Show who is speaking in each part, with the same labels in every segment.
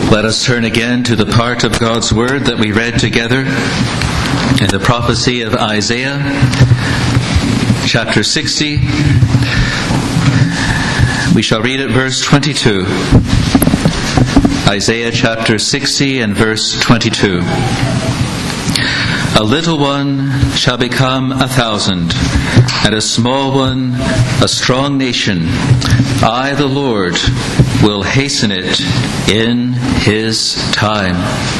Speaker 1: Let us turn again to the part of God's Word that we read together in the prophecy of Isaiah, chapter 60. We shall read at verse 22. Isaiah chapter 60 and verse 22. A little one shall become 1,000, and a small one a strong nation. I, the Lord, will hasten it in His time.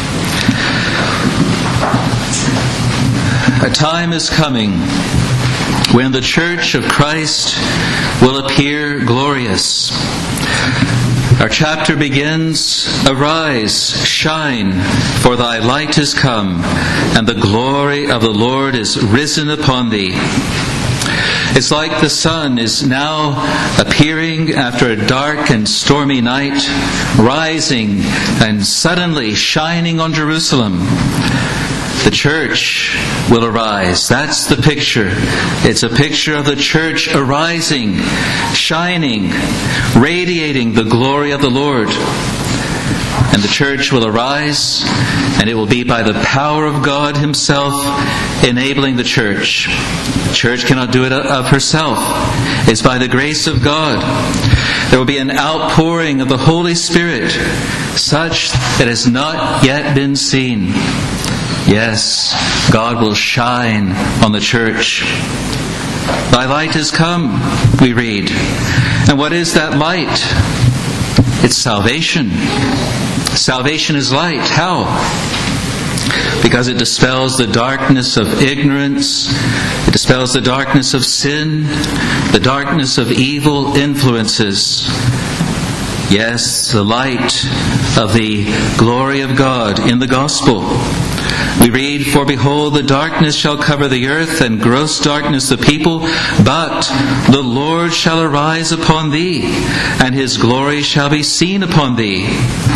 Speaker 1: A time is coming when the Church of Christ will appear glorious. Our chapter begins, "Arise, shine, for thy light is come, and the glory of the Lord is risen upon thee." It's like the sun is now appearing after a dark and stormy night, rising and suddenly shining on Jerusalem. The church will arise. That's the picture. It's a picture of the church arising, shining, radiating the glory of the Lord. And the church will arise, and it will be by the power of God Himself enabling the church. The church cannot do it of herself. It's by the grace of God. There will be an outpouring of the Holy Spirit, such that has not yet been seen. Yes, God will shine on the church. Thy light is come, we read. And what is that light? It's salvation. Salvation is light. How? Because it dispels the darkness of ignorance. It dispels the darkness of sin, the darkness of evil influences. Yes, the light of the glory of God in the gospel. We read, "For behold, the darkness shall cover the earth, and gross darkness the people, but the Lord shall arise upon thee, and His glory shall be seen upon thee."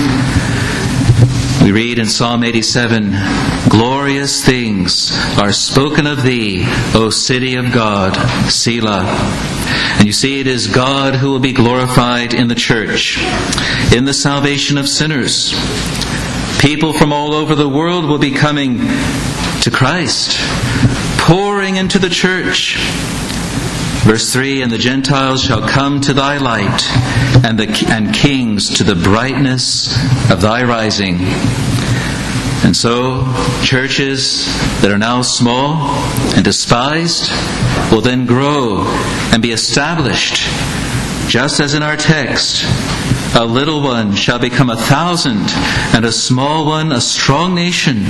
Speaker 1: We read in Psalm 87, "Glorious things are spoken of thee, O city of God, Selah." And you see, it is God who will be glorified in the church, in the salvation of sinners. People from all over the world will be coming to Christ, pouring into the church. Verse 3, "And the Gentiles shall come to thy light, and kings to the brightness of thy rising." And so, churches that are now small and despised will then grow and be established, just as in our text. A little one shall become 1,000, and a small one a strong nation.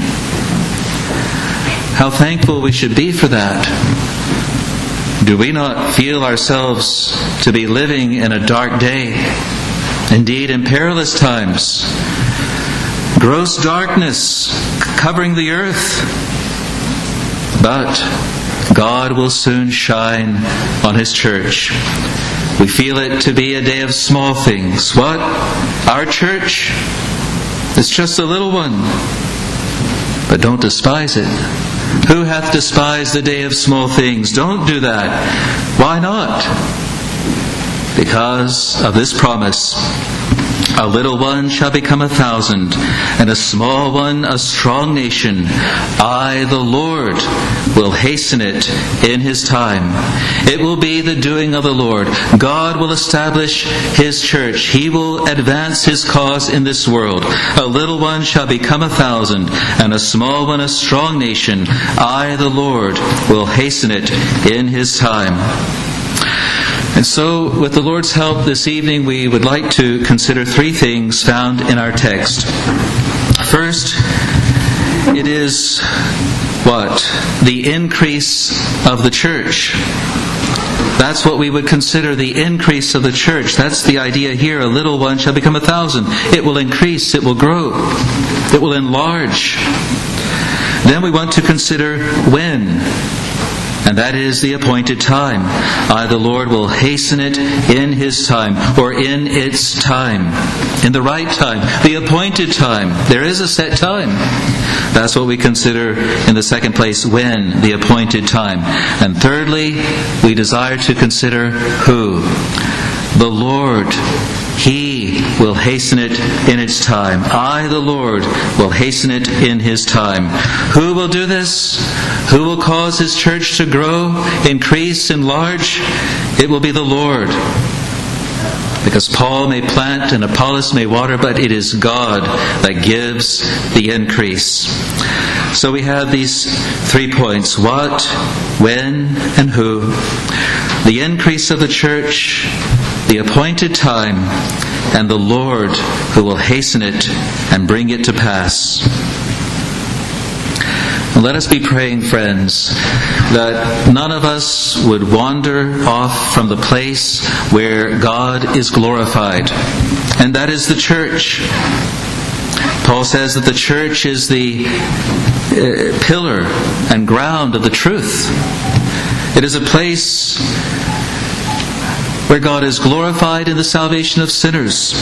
Speaker 1: How thankful we should be for that. Do we not feel ourselves to be living in a dark day? Indeed, in perilous times. Gross darkness covering the earth. But God will soon shine on His church. We feel it to be a day of small things. What? Our church? It's just a little one. But don't despise it. Who hath despised the day of small things? Don't do that. Why not? Because of this promise. A little one shall become 1,000, and a small one a strong nation. I, the Lord, will hasten it in His time. It will be the doing of the Lord. God will establish His church. He will advance His cause in this world. A little one shall become 1,000, and a small one a strong nation. I, the Lord, will hasten it in His time. And so, with the Lord's help this evening, we would like to consider three things found in our text. First, it is what? The increase of the church. That's what we would consider the increase of the church. That's the idea here. A little one shall become 1,000. It will increase. It will grow. It will enlarge. Then we want to consider when. And that is the appointed time. I, the Lord, will hasten it in His time, or in its time. In the right time. The appointed time. There is a set time. That's what we consider in the second place, when, the appointed time. And thirdly, we desire to consider who? The Lord He will hasten it in its time. I, the Lord, will hasten it in His time. Who will do this? Who will cause His church to grow, increase, enlarge? It will be the Lord. Because Paul may plant and Apollos may water, but it is God that gives the increase. So we have these 3 points: what, when, and who. The increase of the church, the appointed time, and the Lord who will hasten it and bring it to pass. And let us be praying, friends, that none of us would wander off from the place where God is glorified, and that is the church. Paul says that the church is the pillar and ground of the truth. It is a place where God is glorified in the salvation of sinners.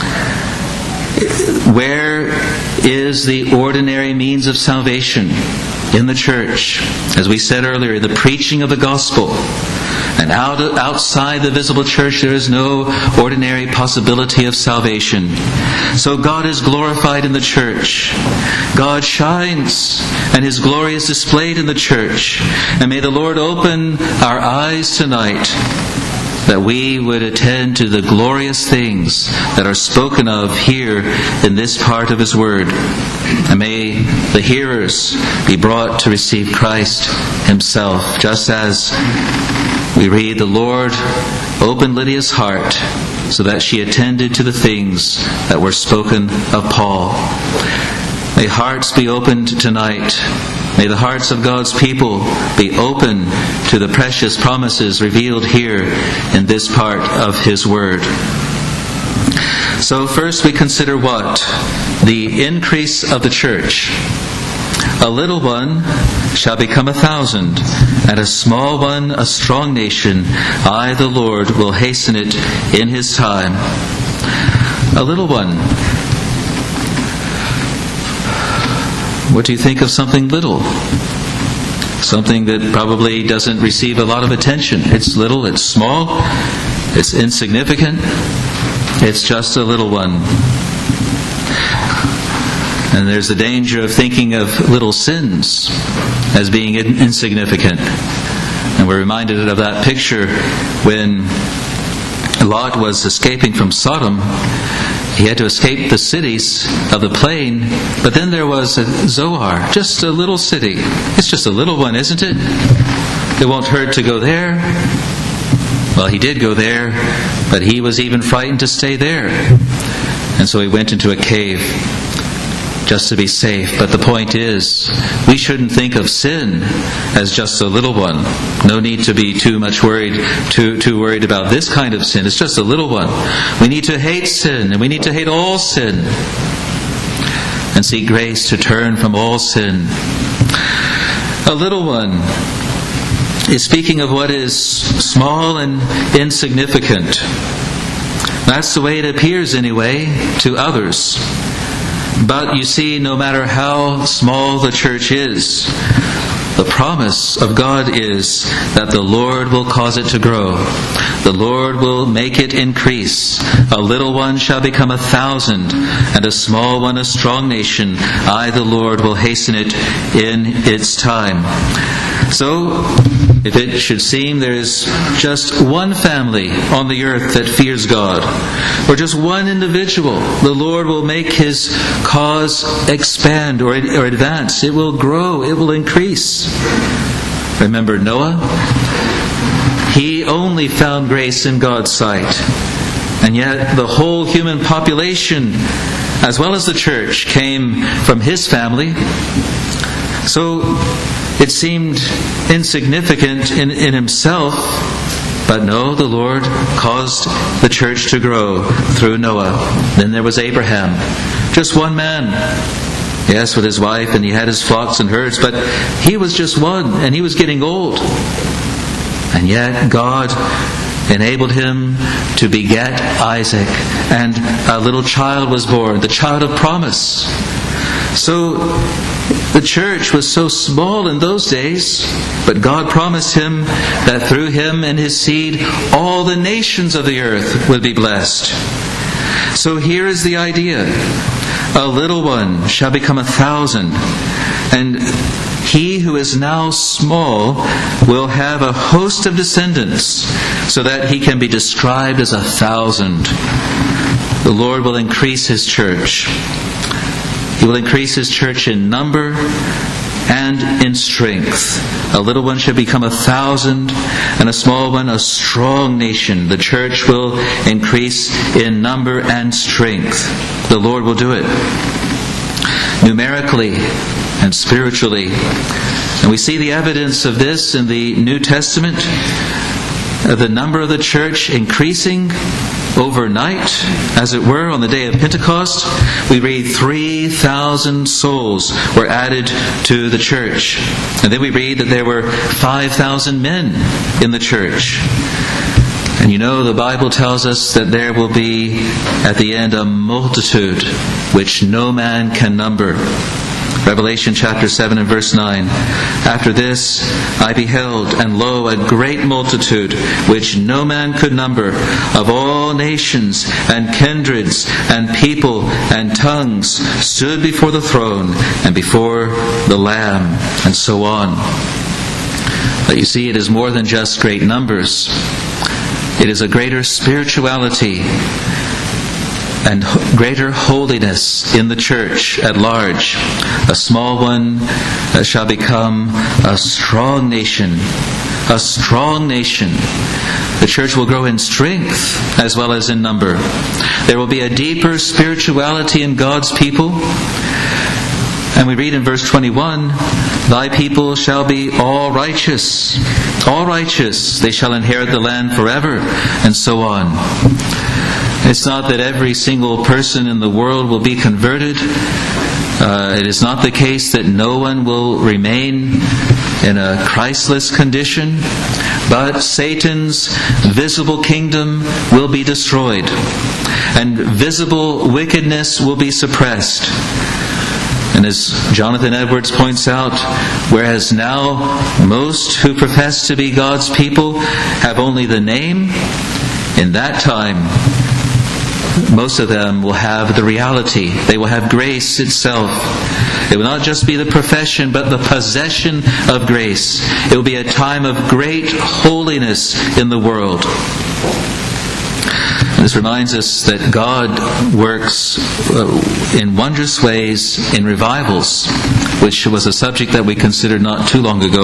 Speaker 1: Where is the ordinary means of salvation? In the church. As we said earlier, the preaching of the gospel. And outside the visible church there is no ordinary possibility of salvation. So God is glorified in the church. God shines and His glory is displayed in the church. And may the Lord open our eyes tonight that we would attend to the glorious things that are spoken of here in this part of His Word. And may the hearers be brought to receive Christ Himself, just as we read, the Lord opened Lydia's heart so that she attended to the things that were spoken of Paul. May hearts be opened tonight. May the hearts of God's people be open to the precious promises revealed here in this part of His Word. So first we consider what? The increase of the church. A little one shall become 1,000, and a small one a strong nation. I, the Lord, will hasten it in His time. A little one. What do you think of something little? Something that probably doesn't receive a lot of attention. It's little, it's small, it's insignificant. It's just a little one. And there's the danger of thinking of little sins as being insignificant. And we're reminded of that picture when Lot was escaping from Sodom. He had to escape the cities of the plain, but then there was Zoar, just a little city. It's just a little one, isn't it? It won't hurt to go there. Well, he did go there, but he was even frightened to stay there. And so he went into a cave just to be safe. But the point is, we shouldn't think of sin as just a little one. No need to be too worried about this kind of sin. It's just a little one. We need to hate sin, and we need to hate all sin, and seek grace to turn from all sin. A little one is speaking of what is small and insignificant. That's the way it appears anyway to others. But you see, no matter how small the church is, the promise of God is that the Lord will cause it to grow. The Lord will make it increase. A little one shall become 1,000, and a small one a strong nation. I, the Lord, will hasten it in its time. So, if it should seem there is just one family on the earth that fears God, or just one individual, the Lord will make His cause expand or advance. It will grow. It will increase. Remember Noah? He only found grace in God's sight. And yet the whole human population, as well as the church, came from his family. So it seemed insignificant in himself, but no, the Lord caused the church to grow through Noah. Then there was Abraham, just one man. Yes, with his wife, and he had his flocks and herds, but he was just one, and he was getting old. And yet God enabled him to beget Isaac, and a little child was born, the child of promise. So the church was so small in those days, but God promised him that through him and his seed, all the nations of the earth would be blessed. So here is the idea. A little one shall become 1,000, and he who is now small will have a host of descendants, so that he can be described as 1,000. The Lord will increase His church. He will increase His church in number and in strength. A little one shall become 1,000, and a small one a strong nation. The church will increase in number and strength. The Lord will do it numerically and spiritually. And we see the evidence of this in the New Testament. The number of the church increasing overnight, as it were, on the day of Pentecost. We read 3,000 souls were added to the church. And then we read that there were 5,000 men in the church. And you know, the Bible tells us that there will be, at the end, a multitude which no man can number. Revelation chapter 7 and verse 9. After this I beheld, and lo, a great multitude, which no man could number, of all nations and kindreds and people and tongues, stood before the throne and before the Lamb, and so on. But you see, it is more than just great numbers. It is a greater spirituality and greater holiness in the church at large. A small one shall become a strong nation. A strong nation. The church will grow in strength as well as in number. There will be a deeper spirituality in God's people. And we read in verse 21, Thy people shall be all righteous. All righteous. They shall inherit the land forever. And so on. It's not that every single person in the world will be converted. It is not the case that no one will remain in a Christless condition. But Satan's visible kingdom will be destroyed. And visible wickedness will be suppressed. And as Jonathan Edwards points out, whereas now most who profess to be God's people have only the name, in that time most of them will have the reality. They will have grace itself. It will not just be the profession, but the possession of grace. It will be a time of great holiness in the world. This reminds us that God works in wondrous ways in revivals, which was a subject that we considered not too long ago.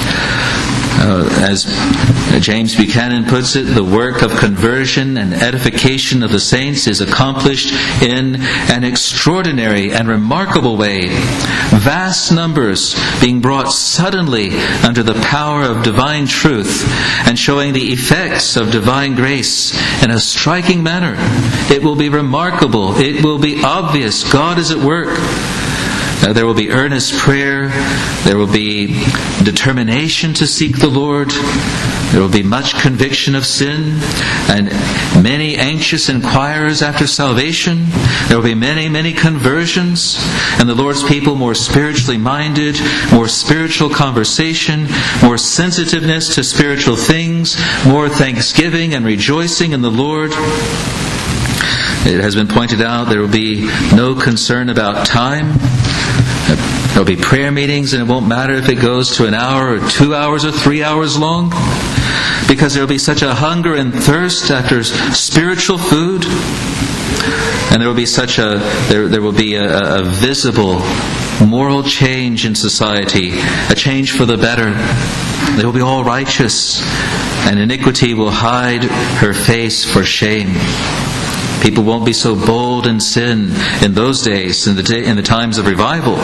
Speaker 1: As James Buchanan puts it, the work of conversion and edification of the saints is accomplished in an extraordinary and remarkable way. Vast numbers being brought suddenly under the power of divine truth and showing the effects of divine grace in a striking manner. It will be remarkable. It will be obvious. God is at work. There will be earnest prayer. There will be determination to seek the Lord. There will be much conviction of sin and many anxious inquirers after salvation. There will be many conversions, and the Lord's people more spiritually minded, more spiritual conversation, more sensitiveness to spiritual things, more thanksgiving and rejoicing in the Lord. It has been pointed out there will be no concern about time. There will be prayer meetings, and it won't matter if it goes to an hour or 2 hours or 3 hours long, because there will be such a hunger and thirst after spiritual food, and there will be a visible moral change in society, a change for the better. They will be all righteous, and iniquity will hide her face for shame. People won't be so bold in sin in those days, in the times of revival.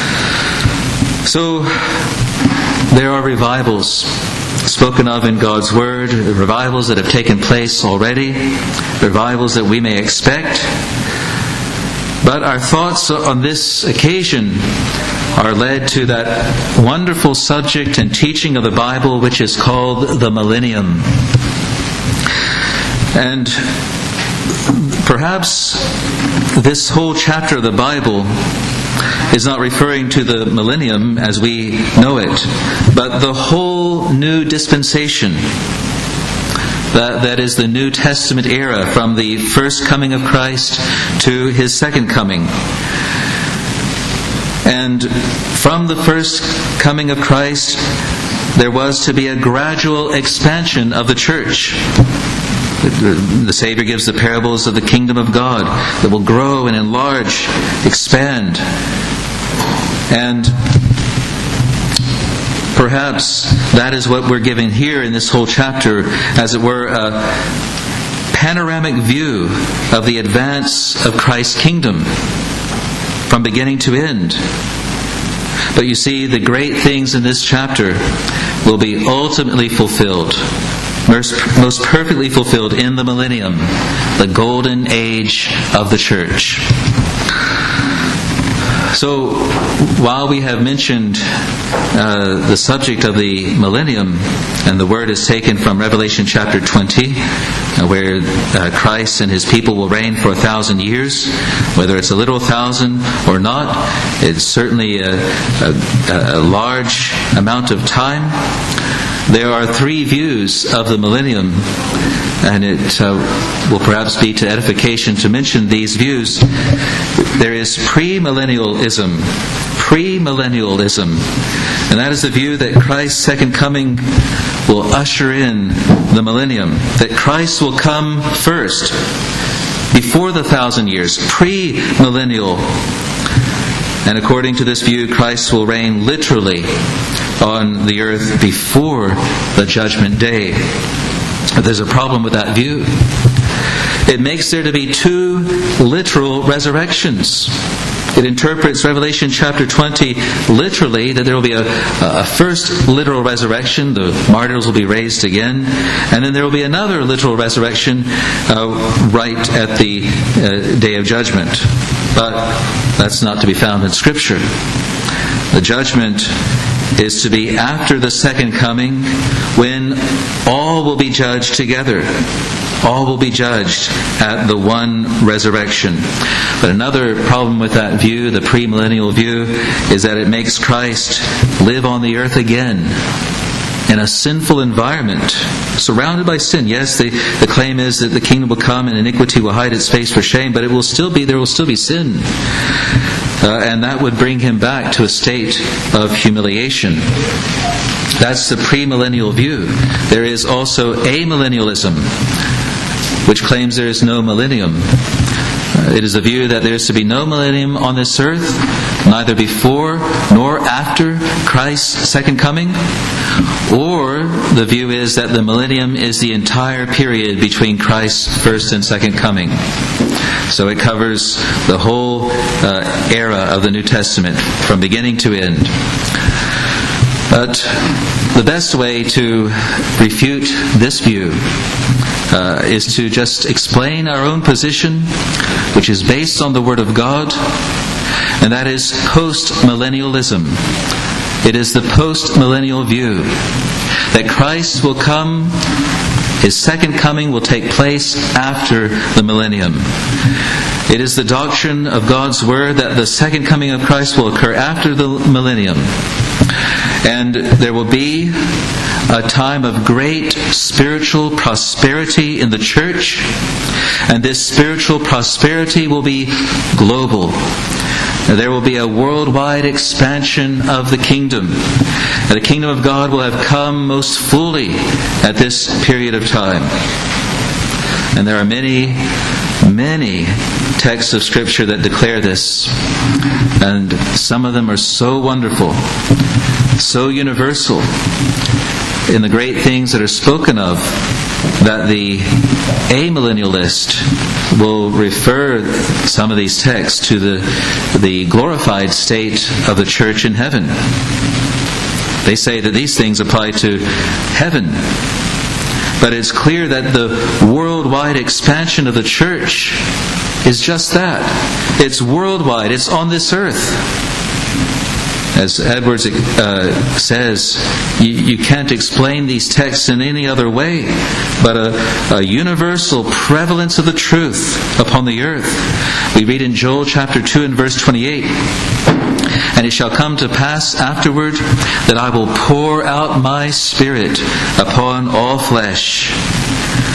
Speaker 1: So, there are revivals spoken of in God's Word, revivals that have taken place already, revivals that we may expect. But our thoughts on this occasion are led to that wonderful subject and teaching of the Bible which is called the millennium. And perhaps this whole chapter of the Bible is not referring to the millennium as we know it, but the whole new dispensation. That is the New Testament era, from the first coming of Christ to His second coming. And from the first coming of Christ, there was to be a gradual expansion of the church. The Savior gives the parables of the kingdom of God that will grow and enlarge, expand. And perhaps that is what we're given here in this whole chapter, as it were, a panoramic view of the advance of Christ's kingdom from beginning to end. But you see, the great things in this chapter will be ultimately fulfilled, most perfectly fulfilled in the millennium, the golden age of the church. So, while we have mentioned the subject of the millennium, and the word is taken from Revelation chapter 20, where Christ and His people will reign for 1,000 years, whether it's a literal 1,000 or not, it's certainly a large amount of time. There are three views of the millennium, and it will perhaps be to edification to mention these views. There is premillennialism, and that is the view that Christ's second coming will usher in the millennium, that Christ will come first, before the 1,000 years, premillennial. And according to this view, Christ will reign literally on the earth before the judgment day. But there's a problem with that view. It makes there to be two literal resurrections. It interprets Revelation chapter 20 literally, that there will be a first literal resurrection, the martyrs will be raised again, and then there will be another literal resurrection right at the day of judgment. But that's not to be found in Scripture. The judgment is to be after the second coming, when all will be judged together. All will be judged at the one resurrection. But another problem with that view, the premillennial view, is that it makes Christ live on the earth again in a sinful environment, surrounded by sin. Yes, the claim is that the kingdom will come and iniquity will hide its face for shame, but there will still be sin. And that would bring Him back to a state of humiliation. That's the premillennial view. There is also amillennialism, which claims there is no millennium. It is a view that there is to be no millennium on this earth, neither before nor after Christ's second coming. Or the view is that the millennium is the entire period between Christ's first and second coming. So it covers the whole era of the New Testament, from beginning to end. But the best way to refute this view is to just explain our own position, which is based on the Word of God, and that is post-millennialism. It is the post-millennial view that Christ will come, His second coming will take place after the millennium. It is the doctrine of God's Word that the second coming of Christ will occur after the millennium. And there will be a time of great spiritual prosperity in the church. And this spiritual prosperity will be global. There will be a worldwide expansion of the kingdom. And the kingdom of God will have come most fully at this period of time. And there are many texts of Scripture that declare this. And some of them are so wonderful, so universal in the great things that are spoken of, that the amillennialist will refer some of these texts to the glorified state of the church in heaven. They say that these things apply to heaven. But it's clear that the worldwide expansion of the church is just that. It's worldwide. It's on this earth. As Edwards says, you can't explain these texts in any other way but a universal prevalence of the truth upon the earth. We read in Joel chapter 2 and verse 28, "And it shall come to pass afterward that I will pour out my Spirit upon all flesh.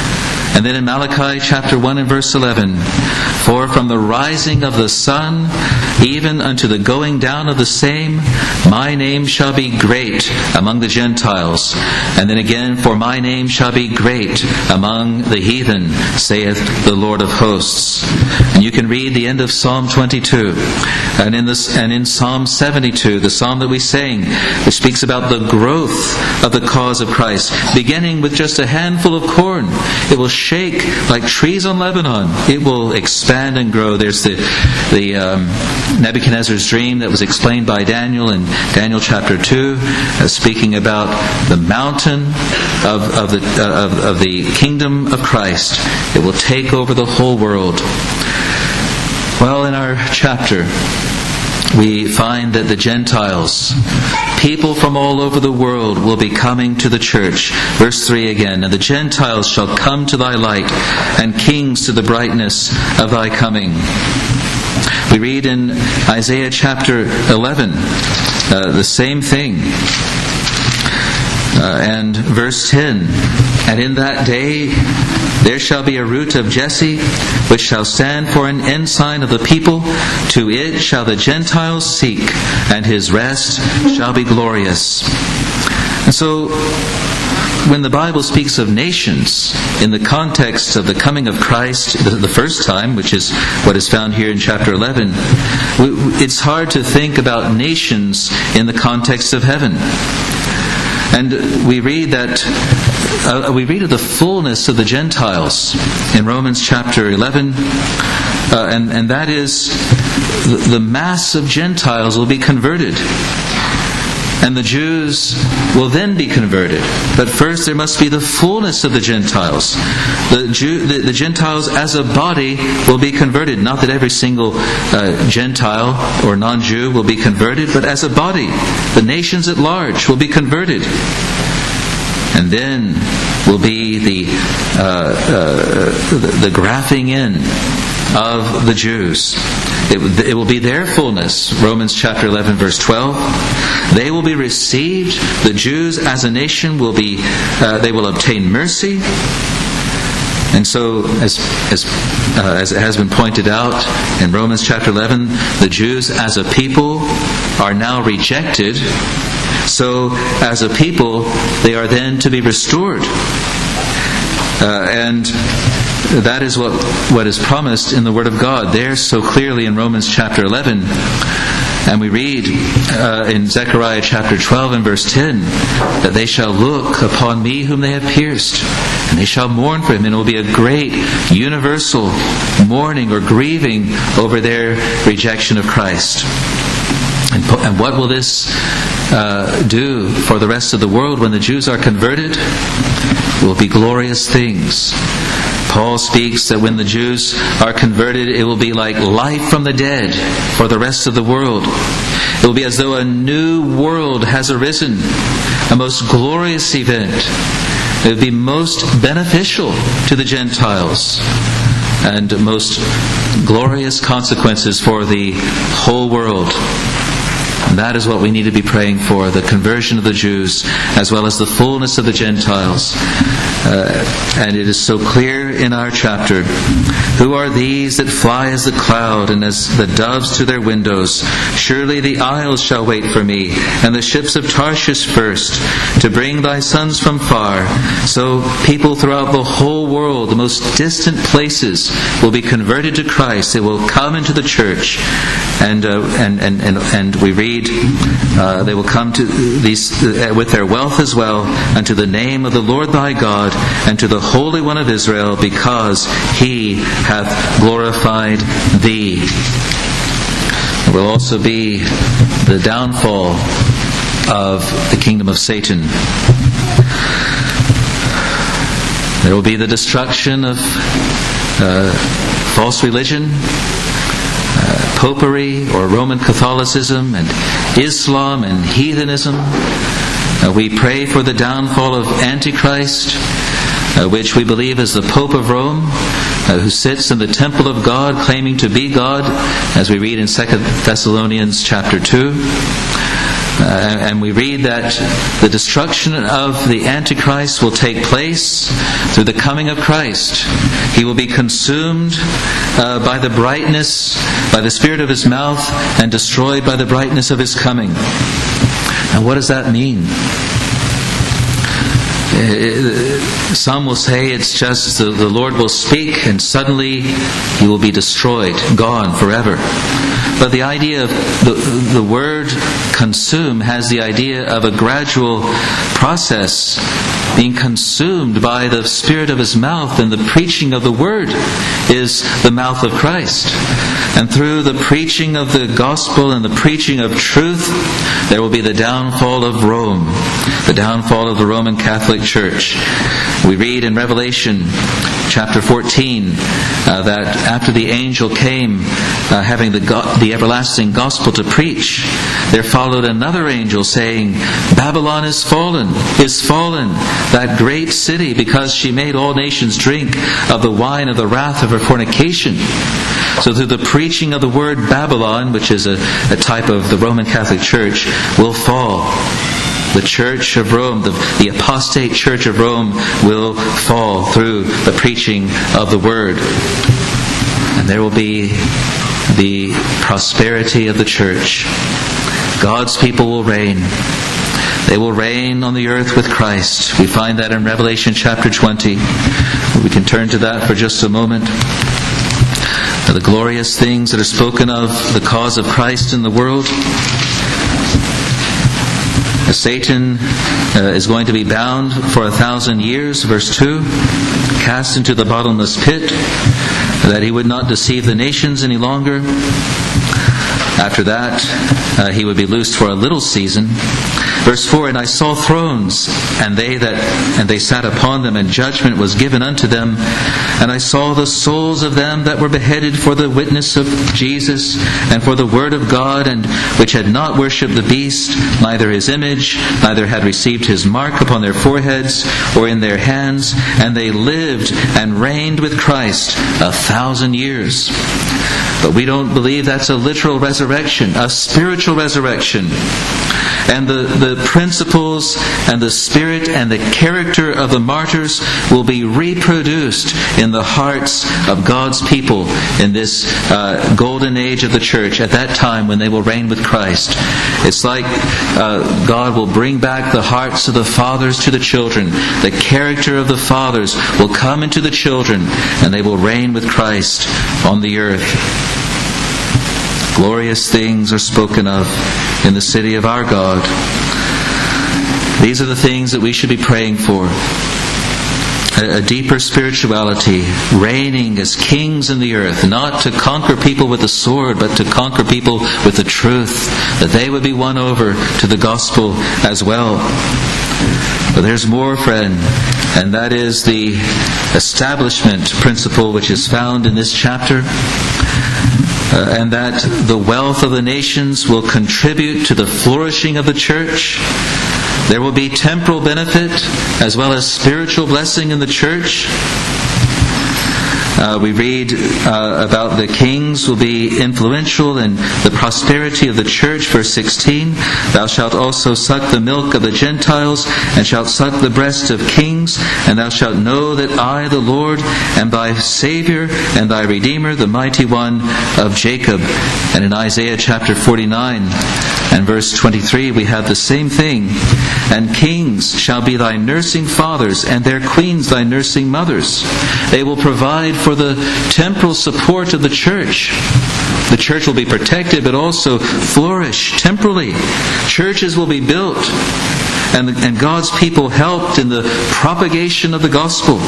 Speaker 1: And then in Malachi chapter 1 and verse 11, for from the rising of the sun even unto the going down of the same, my name shall be great among the Gentiles. And then again, for my name shall be great among the heathen, saith the Lord of hosts. And you can read the end of Psalm 22. And in Psalm 72, the psalm that we sang, which speaks about the growth of the cause of Christ, beginning with just a handful of corn. It will shake like trees on Lebanon. It will expand and grow. There's the Nebuchadnezzar's dream that was explained by Daniel in Daniel chapter 2, speaking about the mountain of the kingdom of Christ. It will take over the whole world. Well, in our chapter, we find that the Gentiles, people from all over the world, will be coming to the church. Verse 3 again, and the Gentiles shall come to thy light, and kings to the brightness of thy coming. We read in Isaiah chapter 11 the same thing. And verse 10, and in that day there shall be a root of Jesse, which shall stand for an ensign of the people. To it shall the Gentiles seek, and his rest shall be glorious. And so, when the Bible speaks of nations in the context of the coming of Christ the first time, which is what is found here in chapter 11, it's hard to think about nations in the context of heaven. And we read that of the fullness of the Gentiles in Romans chapter 11, and that is the mass of Gentiles will be converted. And the Jews will then be converted. But first there must be the fullness of the Gentiles. The Gentiles as a body will be converted. Not that every single Gentile or non-Jew will be converted, but as a body. The nations at large will be converted. And then will be the grafting in of the Jews. It will be their fullness. Romans chapter 11 verse 12. They will be received. The Jews as a nation will be. They will obtain mercy. And so, as it has been pointed out in Romans chapter 11, the Jews as a people are now rejected. So, as a people, they are then to be restored. And that is what is promised in the Word of God there so clearly in Romans chapter 11. And we read in Zechariah chapter 12 and verse 10 that they shall look upon me whom they have pierced, and they shall mourn for him, and it will be a great universal mourning or grieving over their rejection of Christ. And what will this do for the rest of the world when the Jews are converted? It will be glorious things. Paul speaks that when the Jews are converted, it will be like life from the dead for the rest of the world. It will be as though a new world has arisen, a most glorious event. It will be most beneficial to the Gentiles and most glorious consequences for the whole world. And that is what we need to be praying for, the conversion of the Jews as well as the fullness of the Gentiles. And it is so clear in our chapter. Who are these that fly as the cloud and as the doves to their windows? Surely the isles shall wait for me, and the ships of Tarshish first, to bring thy sons from far. So people throughout the whole world, the most distant places, will be converted to Christ. They will come into the church, and we read they will come to these with their wealth as well, unto the name of the Lord thy God, and to the Holy One of Israel, because he hath glorified thee. There will also be the downfall of the kingdom of Satan. There will be the destruction of false religion, popery or Roman Catholicism, and Islam and heathenism. We pray for the downfall of Antichrist, which we believe is the Pope of Rome, who sits in the temple of God claiming to be God, as we read in 2 Thessalonians chapter 2. And we read that the destruction of the Antichrist will take place through the coming of Christ. He will be consumed by the brightness, by the spirit of his mouth, and destroyed by the brightness of his coming. And what does that mean? Some will say it's just the Lord will speak and suddenly he will be destroyed, gone forever. But the idea of the word consume has the idea of a gradual process, being consumed by the spirit of his mouth, and the preaching of the word is the mouth of Christ. And through the preaching of the gospel and the preaching of truth, there will be the downfall of Rome, the downfall of the Roman Catholic Church. We read in Revelation chapter 14 that after the angel came having the everlasting gospel to preach, there followed another angel saying, Babylon is fallen, that great city, because she made all nations drink of the wine of the wrath of her fornication. So through the preaching of the word, Babylon, which is a type of the Roman Catholic Church, will fall. The Church of Rome, the apostate Church of Rome, will fall through the preaching of the Word. And there will be the prosperity of the Church. God's people will reign. They will reign on the earth with Christ. We find that in Revelation chapter 20. We can turn to that for just a moment. The glorious things that are spoken of the cause of Christ in the world. Satan is going to be bound for 1,000 years, verse 2, cast into the bottomless pit, that he would not deceive the nations any longer. After that, he would be loosed for a little season. Verse 4, and I saw thrones, and they sat upon them, and judgment was given unto them. And I saw the souls of them that were beheaded for the witness of Jesus, and for the word of God, and which had not worshipped the beast, neither his image, neither had received his mark upon their foreheads or in their hands. And they lived and reigned with Christ 1,000 years. But we don't believe that's a literal resurrection, a spiritual resurrection. And the principles and the spirit and the character of the martyrs will be reproduced in the hearts of God's people in this golden age of the church at that time when they will reign with Christ. It's like God will bring back the hearts of the fathers to the children. The character of the fathers will come into the children, and they will reign with Christ on the earth. Glorious things are spoken of in the city of our God. These are the things that we should be praying for. A deeper spirituality, reigning as kings in the earth, not to conquer people with the sword, but to conquer people with the truth, that they would be won over to the gospel as well. But there's more, friend, and that is the establishment principle which is found in this chapter. And that the wealth of the nations will contribute to the flourishing of the church. There will be temporal benefit as well as spiritual blessing in the church. We read about the kings will be influential in the prosperity of the church. Verse 16, thou shalt also suck the milk of the Gentiles, and shalt suck the breast of kings, and thou shalt know that I, the Lord, am thy Savior and thy Redeemer, the mighty one of Jacob. And in Isaiah chapter 49 and verse 23, we have the same thing. And kings shall be thy nursing fathers, and their queens thy nursing mothers. They will provide for the temporal support of the church. The church will be protected, but also flourish temporally. Churches will be built, and God's people helped in the propagation of the gospel.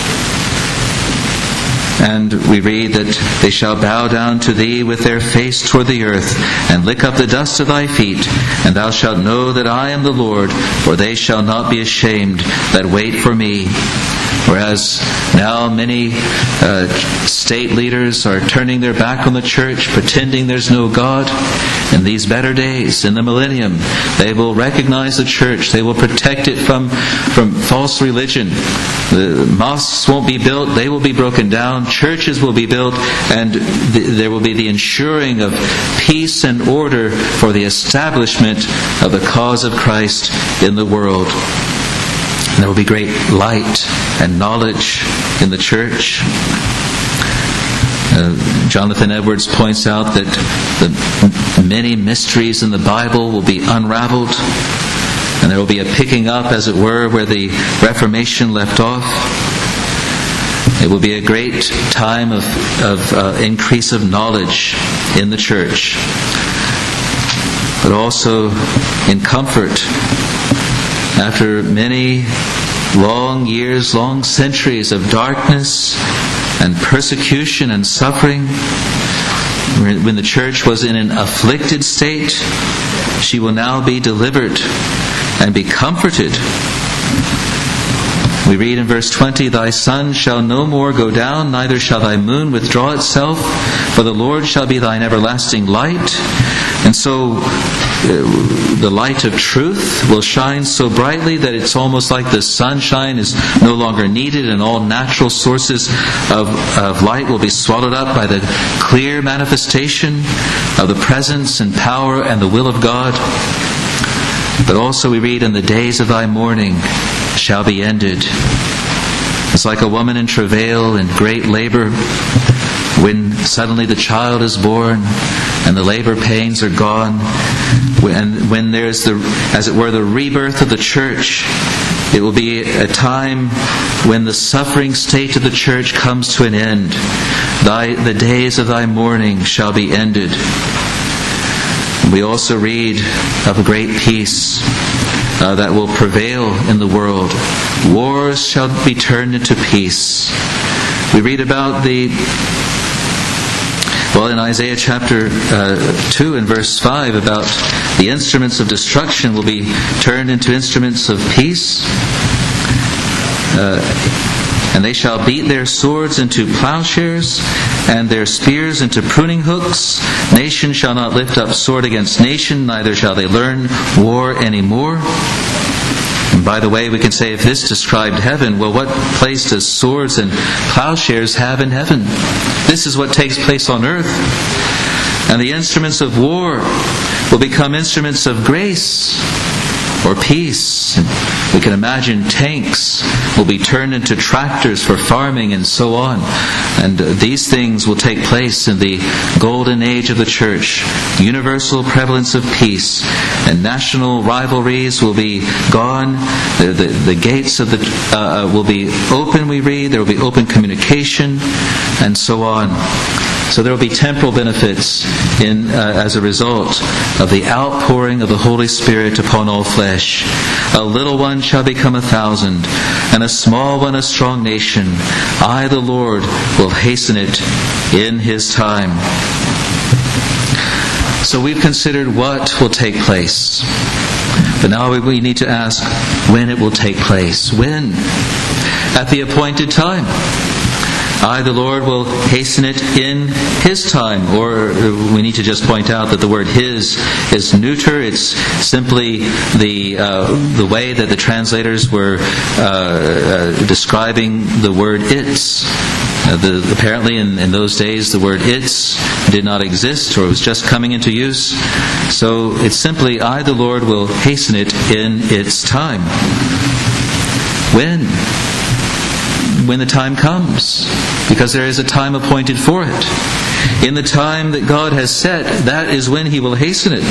Speaker 1: And we read that they shall bow down to thee with their face toward the earth, and lick up the dust of thy feet. And thou shalt know that I am the Lord, for they shall not be ashamed that wait for me. Whereas now many state leaders are turning their back on the church, pretending there's no God. In these better days, in the millennium, they will recognize the church. They will protect it from false religion. The mosques won't be built. They will be broken down. Churches will be built. And there will be the ensuring of peace and order for the establishment of the cause of Christ in the world. And there will be great light and knowledge in the church. Jonathan Edwards points out that the many mysteries in the Bible will be unraveled, and there will be a picking up, as it were, where the Reformation left off. It will be a great time of increase of knowledge in the church, but also in comfort. After many long years, long centuries of darkness and persecution and suffering, when the church was in an afflicted state, she will now be delivered and be comforted. We read in verse 20, "Thy sun shall no more go down, neither shall thy moon withdraw itself, for the Lord shall be thine everlasting light." And so the light of truth will shine so brightly that it's almost like the sunshine is no longer needed, and all natural sources of light will be swallowed up by the clear manifestation of the presence and power and the will of God. But also we read, "And the days of thy mourning shall be ended." It's like a woman in travail and great labor, when suddenly the child is born and the labor pains are gone, when there's as it were, the rebirth of the church. It will be a time when the suffering state of the church comes to an end. The days of thy mourning shall be ended. We also read of a great peace that will prevail in the world. Wars shall be turned into peace. We read about in Isaiah chapter 2 and verse 5, about the instruments of destruction will be turned into instruments of peace. And they shall beat their swords into plowshares, and their spears into pruning hooks. Nation shall not lift up sword against nation, neither shall they learn war anymore. And by the way, we can say, if this described heaven, well, what place does swords and plowshares have in heaven? This is what takes place on earth. And the instruments of war will become instruments of grace or peace. And we can imagine tanks will be turned into tractors for farming and so on. And these things will take place in the golden age of the church. Universal prevalence of peace, and national rivalries will be gone. The gates of will be open, we read. There will be open communication and so on. So there will be temporal benefits as a result of the outpouring of the Holy Spirit upon all flesh. A little one shall become 1,000, and a small one a strong nation. I, the Lord, will hasten it in His time. So we've considered what will take place. But now we need to ask when it will take place. When? At the appointed time. I, the Lord, will hasten it in His time. Or we need to just point out that the word His is neuter. It's simply the way that the translators were describing the word its. Apparently in those days the word its did not exist, or it was just coming into use. So it's simply, I, the Lord, will hasten it in its time. When? When the time comes, because there is a time appointed for it. In the time that God has set, that is when He will hasten it.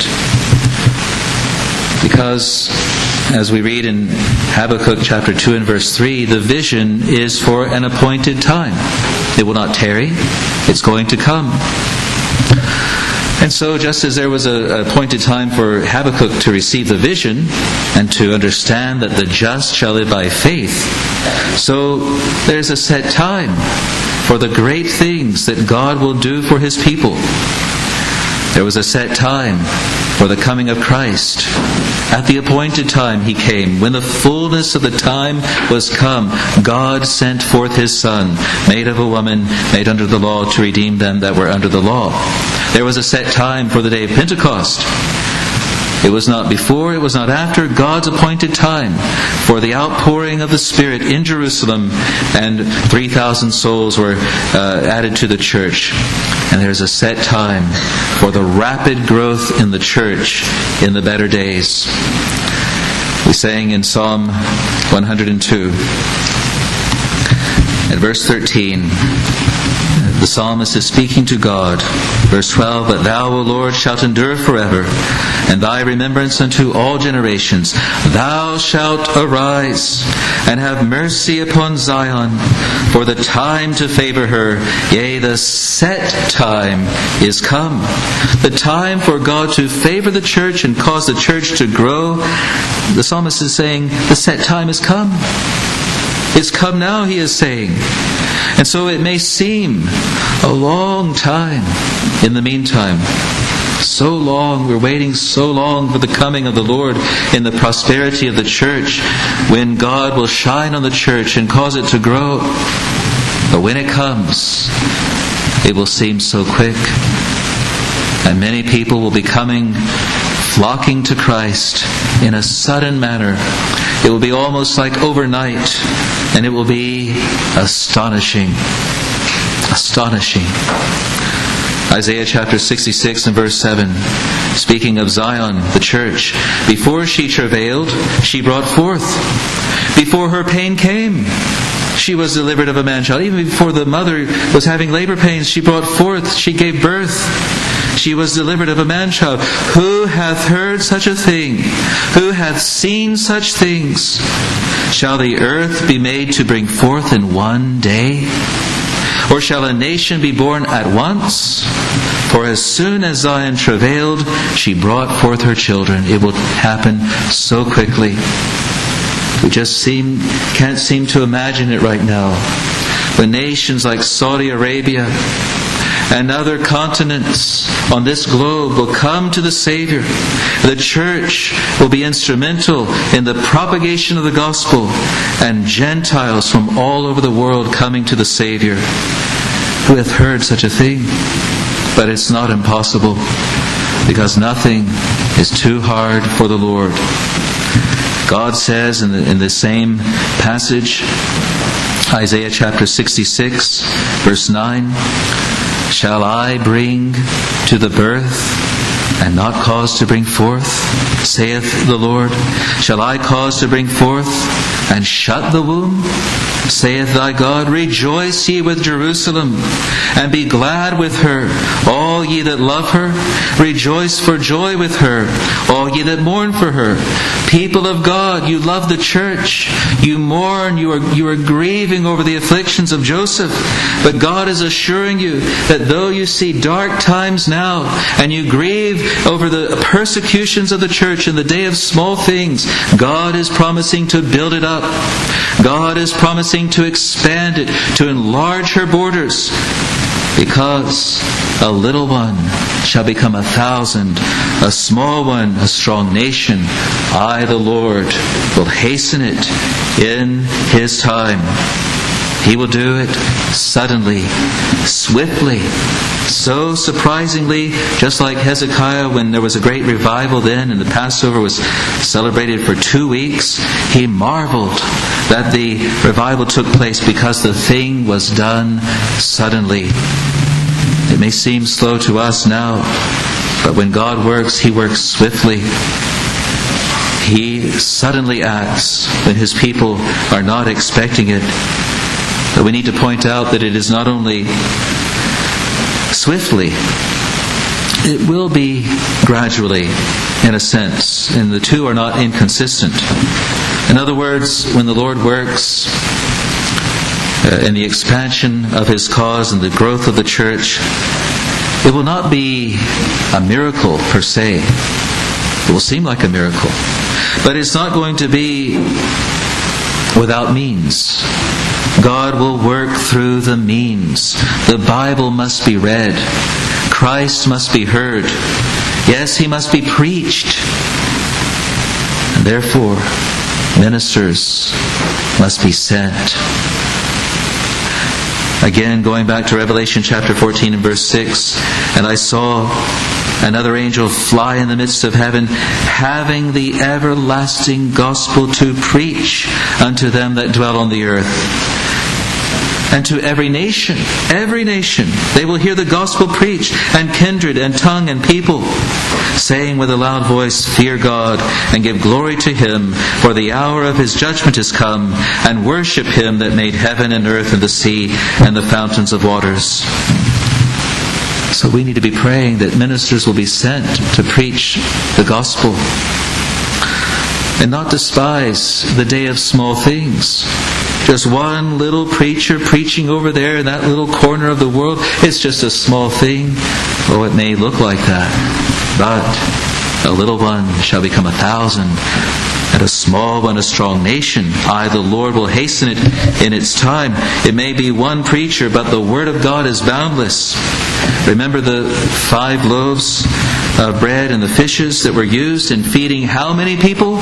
Speaker 1: Because, as we read in Habakkuk chapter 2 and verse 3, the vision is for an appointed time. It will not tarry. It's going to come. And so, just as there was an appointed time for Habakkuk to receive the vision and to understand that the just shall live by faith, so there's a set time for the great things that God will do for His people. There was a set time for the coming of Christ, At the appointed time he came. When the fullness of the time was come, God sent forth his Son, made of a woman, made under the law, to redeem them that were under the law. There was a set time for the day of Pentecost. It was not before, it was not after, God's appointed time for the outpouring of the Spirit in Jerusalem, and 3,000 souls were added to the church. And there's a set time for the rapid growth in the church in the better days. We sang in Psalm 102, at verse 13, the psalmist is speaking to God. Verse 12, But thou, O Lord, shalt endure forever, and thy remembrance unto all generations. Thou shalt arise and have mercy upon Zion, for the time to favor her, yea, the set time is come. The time for God to favor the church and cause the church to grow. The psalmist is saying, the set time has come. It's come now, he is saying. And so it may seem a long time in the meantime. So long, we're waiting so long for the coming of the Lord in the prosperity of the church, when God will shine on the church and cause it to grow. But when it comes, it will seem so quick. And many people will be flocking to Christ in a sudden manner. It will be almost like overnight, and it will be astonishing. Astonishing. Isaiah chapter 66 and verse 7, speaking of Zion, the church. Before she travailed, she brought forth. Before her pain came, she was delivered of a man-child. Even before the mother was having labor pains, she brought forth, she gave birth. She was delivered of a man-child. Who hath heard such a thing? Who hath seen such things? Shall the earth be made to bring forth in one day? Or shall a nation be born at once? For as soon as Zion travailed, she brought forth her children. It will happen so quickly. We just can't seem to imagine it right now. When nations like Saudi Arabia and other continents on this globe will come to the Savior, the church will be instrumental in the propagation of the gospel, and Gentiles from all over the world coming to the Savior. Who hath heard such a thing? But it's not impossible, because nothing is too hard for the Lord. God says in the same passage, Isaiah chapter 66, verse 9, Shall I bring to the birth and not cause to bring forth, saith the Lord? Shall I cause to bring forth and shut the womb? Saith thy God, Rejoice ye with Jerusalem, and be glad with her, all ye that love her. Rejoice for joy with her, all ye that mourn for her. People of God, you love the church. You mourn, you are grieving over the afflictions of Joseph. But God is assuring you that though you see dark times now, and you grieve over the persecutions of the church in the day of small things, God is promising to build it up. God is promising to expand it, to enlarge her borders, because a little one shall become 1,000, a small one a strong nation. I, the Lord, will hasten it in His time. He will do it suddenly, swiftly, so surprisingly, just like Hezekiah, when there was a great revival then and the Passover was celebrated for 2 weeks, he marveled that the revival took place because the thing was done suddenly. It may seem slow to us now, but when God works, He works swiftly. He suddenly acts when His people are not expecting it. But we need to point out that it is not only swiftly, it will be gradually, in a sense, and the two are not inconsistent. In other words, when the Lord works in the expansion of His cause and the growth of the church, it will not be a miracle per se. It will seem like a miracle, but it's not going to be without means. God will work through the means. The Bible must be read. Christ must be heard. Yes, He must be preached. And therefore, ministers must be sent. Again, going back to Revelation chapter 14 and verse 6, and I saw another angel fly in the midst of heaven, having the everlasting gospel to preach unto them that dwell on the earth. And to every nation, they will hear the gospel preached, and kindred and tongue and people, saying with a loud voice, Fear God, and give glory to Him, for the hour of His judgment is come, and worship Him that made heaven and earth and the sea and the fountains of waters. So we need to be praying that ministers will be sent to preach the gospel, and not despise the day of small things. Just one little preacher preaching over there in that little corner of the world, it's just a small thing. Oh, it may look like that, but a little one shall become 1,000, and a small one a strong nation. I, the Lord, will hasten it in its time. It may be one preacher, but the word of God is boundless. Remember the 5 loaves of bread and the fishes that were used in feeding how many people?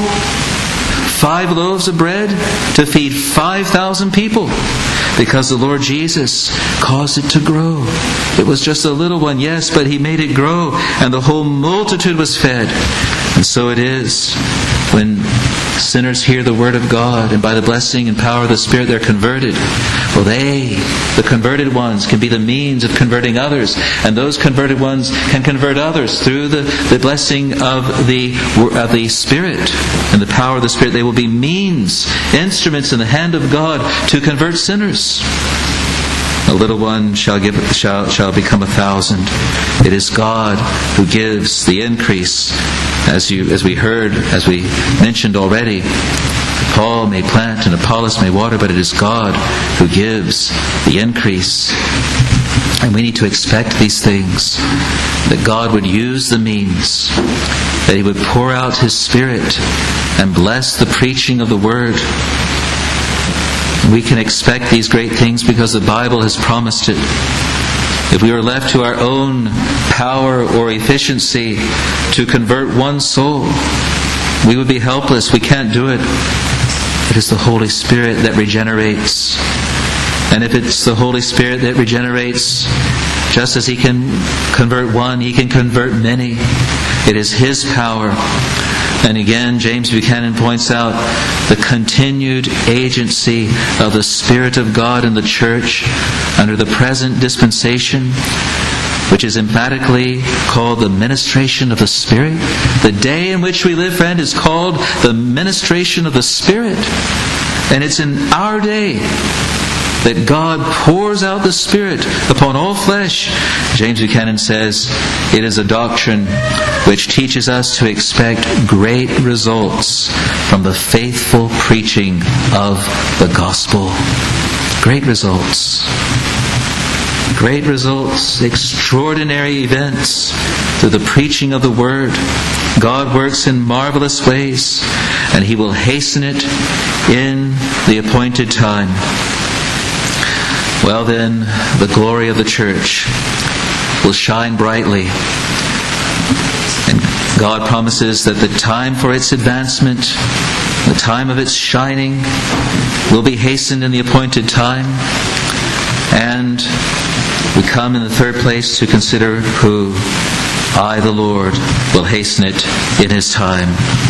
Speaker 1: 5 loaves of bread to feed 5,000 people, because the Lord Jesus caused it to grow. It was just a little one, yes, but He made it grow, and the whole multitude was fed. And so it is when sinners hear the word of God, and by the blessing and power of the Spirit they're converted. Well, the converted ones, can be the means of converting others, and those converted ones can convert others through the blessing of the Spirit and the power of the Spirit. They will be means, instruments in the hand of God to convert sinners. A little one shall become 1,000. It is God who gives the increase, as we mentioned already. Paul may plant and Apollos may water, but it is God who gives the increase. And we need to expect these things, that God would use the means, that He would pour out His Spirit and bless the preaching of the Word. We can expect these great things because the Bible has promised it. If we were left to our own power or efficiency to convert one soul, we would be helpless. We can't do it. It is the Holy Spirit that regenerates. And if it's the Holy Spirit that regenerates, just as He can convert one, He can convert many. It is His power. And again, James Buchanan points out the continued agency of the Spirit of God in the church under the present dispensation, which is emphatically called the ministration of the Spirit. The day in which we live, friend, is called the ministration of the Spirit. And it's in our day that God pours out the Spirit upon all flesh. James Buchanan says it is a doctrine which teaches us to expect great results from the faithful preaching of the gospel. Great results. Great results, extraordinary events through the preaching of the Word. God works in marvelous ways, and He will hasten it in the appointed time. Well then, the glory of the church will shine brightly. And God promises that the time for its advancement, the time of its shining, will be hastened in the appointed time. And we come in the third place to consider who, I, the Lord, will hasten it in His time.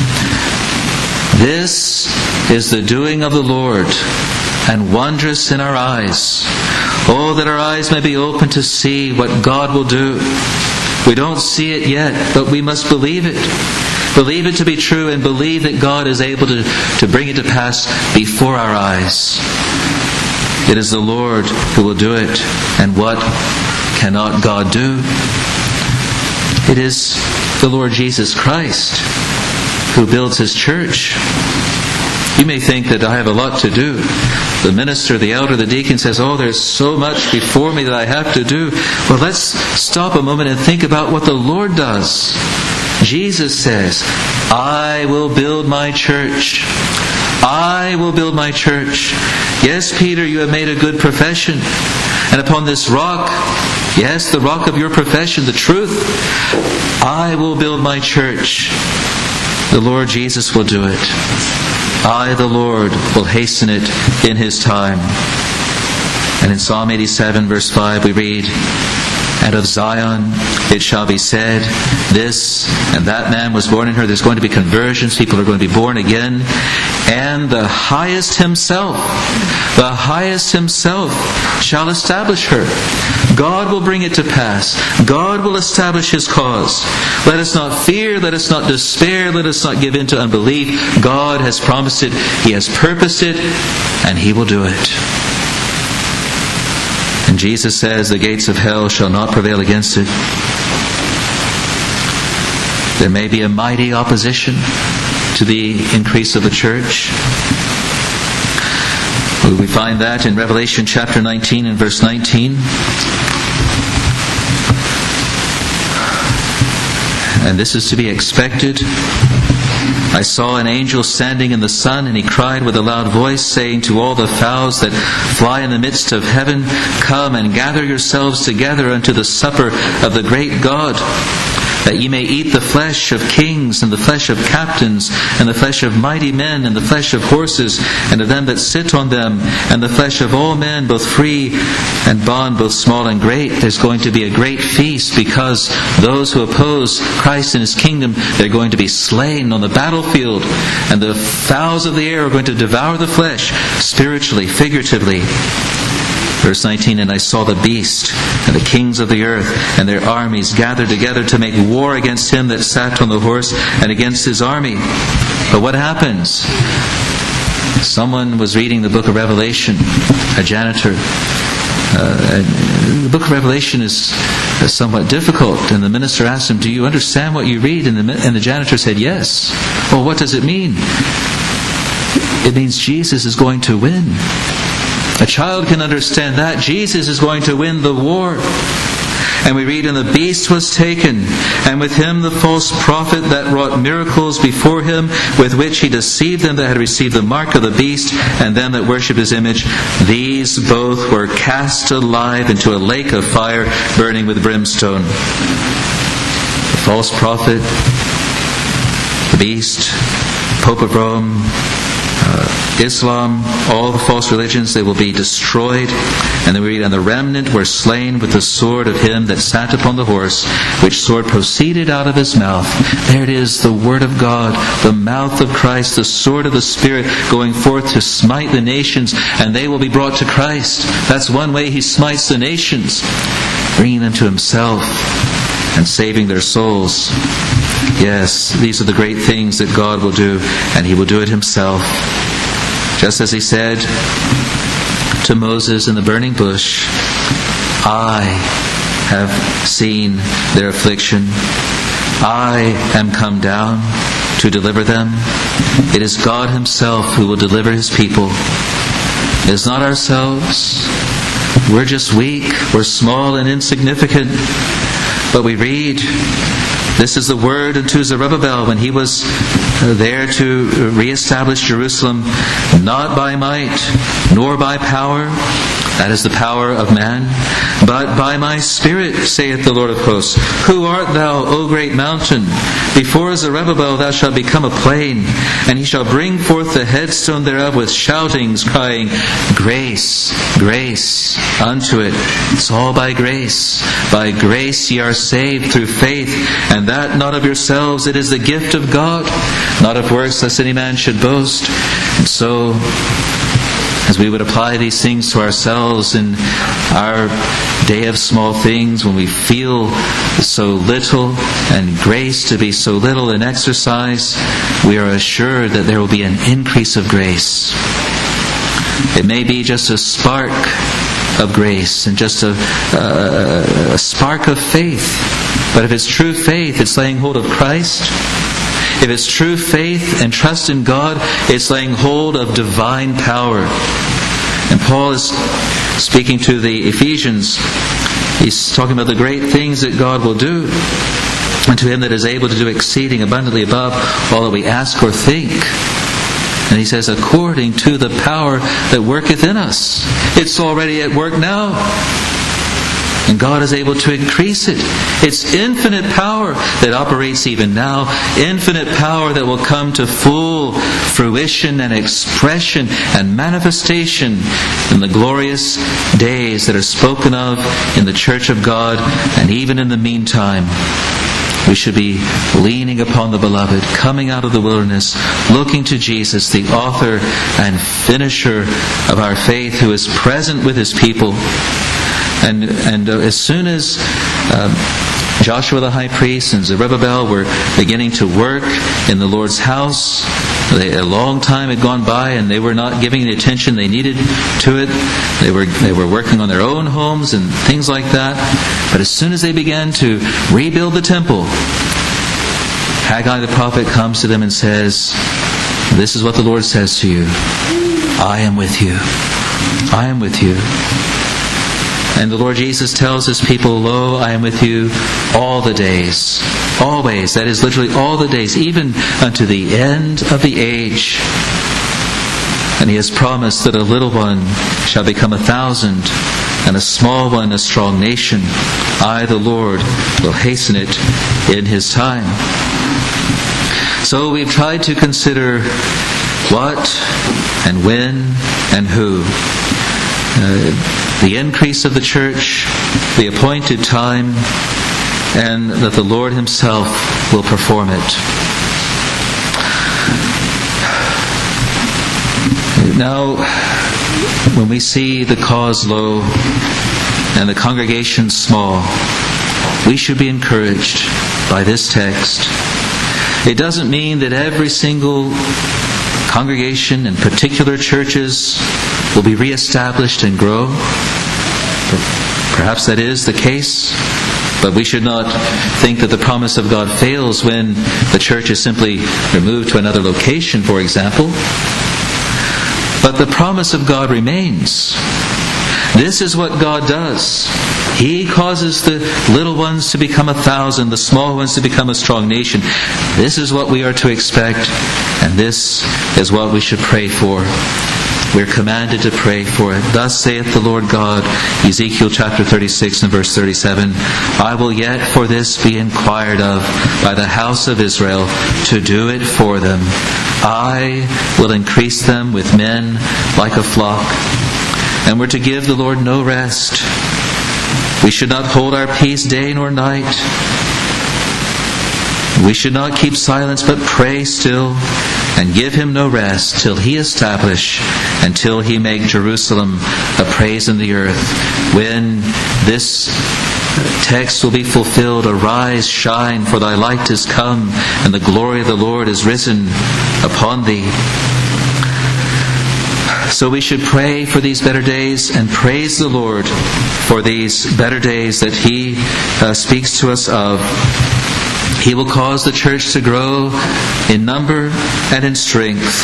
Speaker 1: This is the doing of the Lord, and wondrous in our eyes. Oh, that our eyes may be open to see what God will do. We don't see it yet, but we must believe it. Believe it to be true, and believe that God is able to bring it to pass before our eyes. It is the Lord who will do it. And what cannot God do? It is the Lord Jesus Christ who builds His church. You may think that I have a lot to do. The minister, the elder, the deacon says, oh, there's so much before me that I have to do. Well, let's stop a moment and think about what the Lord does. Jesus says, I will build my church. I will build my church. Yes, Peter, you have made a good profession. And upon this rock, yes, the rock of your profession, the truth, I will build my church. The Lord Jesus will do it. I, the Lord, will hasten it in His time. And in Psalm 87, verse 5, we read, and of Zion it shall be said, this and that man was born in her. There's going to be conversions. People are going to be born again. And the highest Himself shall establish her. God will bring it to pass. God will establish His cause. Let us not fear. Let us not despair. Let us not give in to unbelief. God has promised it. He has purposed it. And He will do it. And Jesus says, the gates of hell shall not prevail against it. There may be a mighty opposition to the increase of the church. We find that in Revelation chapter 19 and verse 19. And this is to be expected. I saw an angel standing in the sun, and he cried with a loud voice, saying to all the fowls that fly in the midst of heaven, come and gather yourselves together unto the supper of the great God, that ye may eat the flesh of kings, and the flesh of captains, and the flesh of mighty men, and the flesh of horses, and of them that sit on them, and the flesh of all men, both free and bond, both small and great. There's going to be a great feast, because those who oppose Christ and His kingdom, they're going to be slain on the battlefield, and the fowls of the air are going to devour the flesh, spiritually, figuratively. Verse 19, and I saw the beast and the kings of the earth and their armies gathered together to make war against him that sat on the horse and against his army. But what happens? Someone was reading the book of Revelation, a janitor. The book of Revelation is somewhat difficult, and the minister asked him, do you understand what you read? And the janitor said, yes. Well, what does it mean? It means Jesus is going to win. A child can understand that. Jesus is going to win the war. And we read, and the beast was taken, and with him the false prophet that wrought miracles before him, with which he deceived them that had received the mark of the beast, and them that worshipped his image. These both were cast alive into a lake of fire, burning with brimstone. The false prophet, the beast, Pope of Rome, Islam, all the false religions, they will be destroyed. And then we read, and the remnant were slain with the sword of him that sat upon the horse, which sword proceeded out of his mouth. There it is, the word of God, the mouth of Christ, the sword of the Spirit, going forth to smite the nations, and they will be brought to Christ. That's one way He smites the nations, bringing them to Himself and saving their souls. Yes, these are the great things that God will do, and He will do it Himself. Just as He said to Moses in the burning bush, I have seen their affliction. I am come down to deliver them. It is God Himself who will deliver His people. It is not ourselves. We're just weak. We're small and insignificant. But we read, this is the word unto Zerubbabel when he was there to reestablish Jerusalem, not by might, nor by power, that is the power of man, but by my Spirit, saith the Lord of hosts. Who art thou, O great mountain? Before Zerubbabel thou shalt become a plain, and he shall bring forth the headstone thereof with shoutings, crying, grace, grace unto it. It's all by grace. By grace ye are saved through faith, and that not of yourselves, it is the gift of God, not of works, lest any man should boast. And so, as we would apply these things to ourselves in our day of small things, when we feel so little and grace to be so little in exercise, we are assured that there will be an increase of grace. It may be just a spark of grace and just a spark of faith. But if it's true faith, it's laying hold of Christ. If it's true faith and trust in God, it's laying hold of divine power. And Paul is speaking to the Ephesians. He's talking about the great things that God will do. And to Him that is able to do exceeding abundantly above all that we ask or think. And he says, according to the power that worketh in us. It's already at work now. And God is able to increase it. It's infinite power that operates even now, infinite power that will come to full fruition and expression and manifestation in the glorious days that are spoken of in the Church of God. And even in the meantime, we should be leaning upon the Beloved, coming out of the wilderness, looking to Jesus, the author and finisher of our faith, who is present with His people. And as soon as Joshua the high priest and Zerubbabel were beginning to work in the Lord's house, a long time had gone by and they were not giving the attention they needed to it. They were working on their own homes and things like that. But as soon as they began to rebuild the temple, Haggai the prophet comes to them and says, "This is what the Lord says to you. I am with you. I am with you." And the Lord Jesus tells His people, "Lo, I am with you all the days." Always. That is literally all the days, even unto the end of the age. And He has promised that a little one shall become 1,000, and a small one a strong nation. I, the Lord, will hasten it in His time. So we've tried to consider what and when and who. The increase of the church, the appointed time, and that the Lord Himself will perform it. Now, when we see the cause low and the congregation small, we should be encouraged by this text. It doesn't mean that every single congregation and particular churches will be reestablished and grow. Perhaps that is the case, but we should not think that the promise of God fails when the church is simply removed to another location, for example. But the promise of God remains. This is what God does. He causes the little ones to become 1,000, the small ones to become a strong nation. This is what we are to expect, and this is what we should pray for. We're commanded to pray for it. Thus saith the Lord God, Ezekiel chapter 36 and verse 37, I will yet for this be inquired of by the house of Israel, to do it for them. I will increase them with men like a flock. And we're to give the Lord no rest. We should not hold our peace day nor night. We should not keep silence, but pray still, and give Him no rest till He establish, until He make Jerusalem a praise in the earth. When this text will be fulfilled, arise, shine, for thy light is come, and the glory of the Lord is risen upon thee. So we should pray for these better days and praise the Lord for these better days that He speaks to us of. He will cause the church to grow in number and in strength.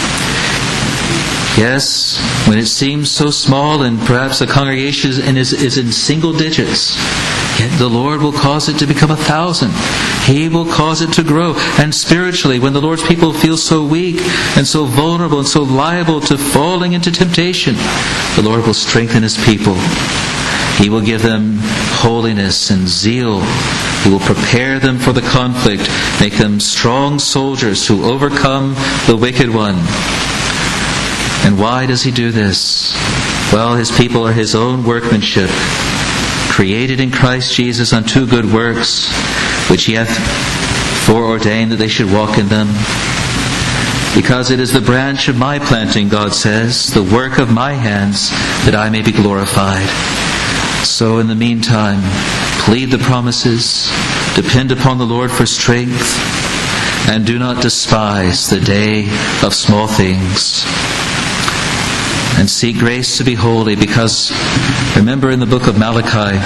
Speaker 1: Yes, when it seems so small and perhaps the congregation is in single digits, yet the Lord will cause it to become 1,000. He will cause it to grow. And spiritually, when the Lord's people feel so weak and so vulnerable and so liable to falling into temptation, the Lord will strengthen His people. He will give them holiness and zeal. He will prepare them for the conflict, make them strong soldiers who overcome the wicked one. And why does He do this? Well, His people are His own workmanship, created in Christ Jesus unto good works, which He hath foreordained that they should walk in them. Because it is the branch of my planting, God says, the work of my hands, that I may be glorified. So in the meantime, plead the promises, depend upon the Lord for strength, and do not despise the day of small things. And seek grace to be holy, because remember in the book of Malachi,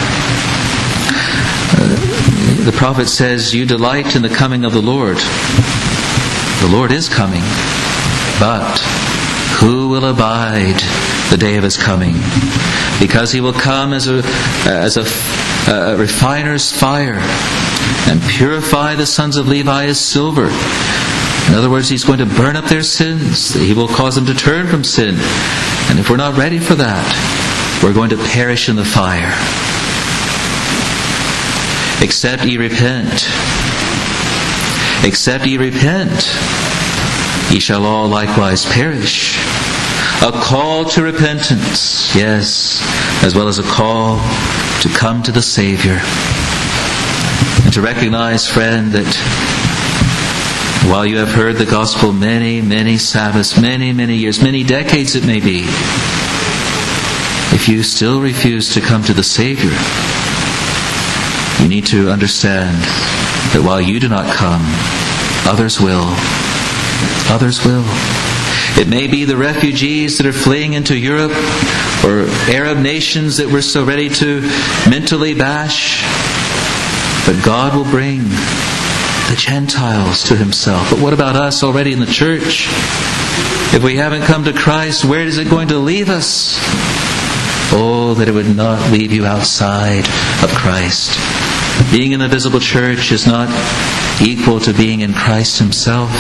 Speaker 1: the prophet says, you delight in the coming of the Lord. The Lord is coming, but who will abide the day of His coming? Because He will come as a refiner's fire, and purify the sons of Levi as silver. In other words, He's going to burn up their sins. He will cause them to turn from sin. And if we're not ready for that, we're going to perish in the fire. Except ye repent. Except ye repent, ye shall all likewise perish. A call to repentance, yes, as well as a call to come to the Savior. And to recognize, friend, that while you have heard the gospel many, many Sabbaths, many, many years, many decades it may be, if you still refuse to come to the Savior, you need to understand that while you do not come, others will. Others will. It may be the refugees that are fleeing into Europe, or Arab nations that we're so ready to mentally bash. But God will bring the Gentiles to Himself. But what about us already in the church? If we haven't come to Christ, where is it going to leave us? Oh, that it would not leave you outside of Christ. Being in the visible church is not equal to being in Christ Himself.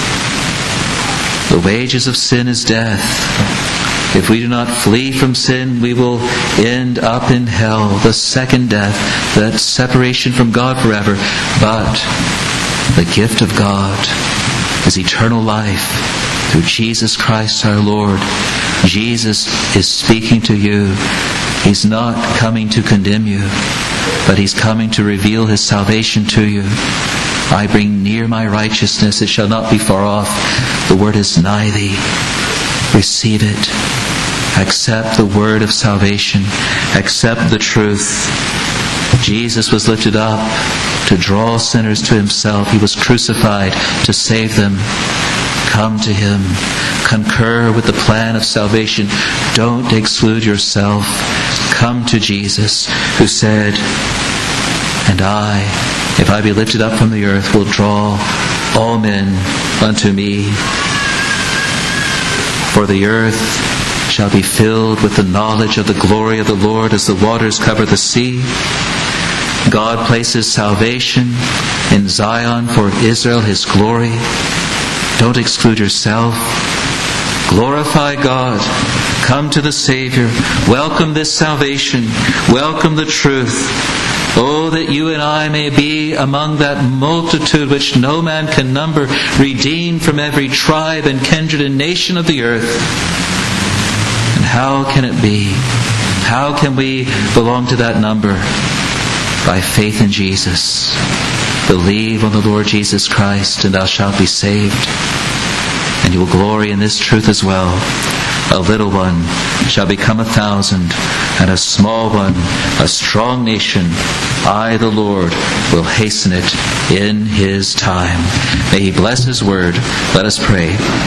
Speaker 1: The wages of sin is death. If we do not flee from sin, we will end up in hell, the second death, that separation from God forever. But the gift of God is eternal life through Jesus Christ our Lord. Jesus is speaking to you. He's not coming to condemn you, but He's coming to reveal His salvation to you. I bring near my righteousness, it shall not be far off. The word is nigh thee. Receive it. Accept the word of salvation. Accept the truth. Jesus was lifted up to draw sinners to Himself. He was crucified to save them. Come to Him. Concur with the plan of salvation. Don't exclude yourself. Come to Jesus, who said, "And I, if I be lifted up from the earth, will draw all men unto me. For the earth shall be filled with the knowledge of the glory of the Lord as the waters cover the sea." God places salvation in Zion for Israel, His glory. Don't exclude yourself. Glorify God. Come to the Savior. Welcome this salvation. Welcome the truth. Oh, that you and I may be among that multitude which no man can number, redeemed from every tribe and kindred and nation of the earth. And how can it be? How can we belong to that number? By faith in Jesus. Believe on the Lord Jesus Christ, and thou shalt be saved. And you will glory in this truth as well. A little one shall become 1,000, and a small one a strong nation. I, the Lord, will hasten it in His time. May He bless His word. Let us pray.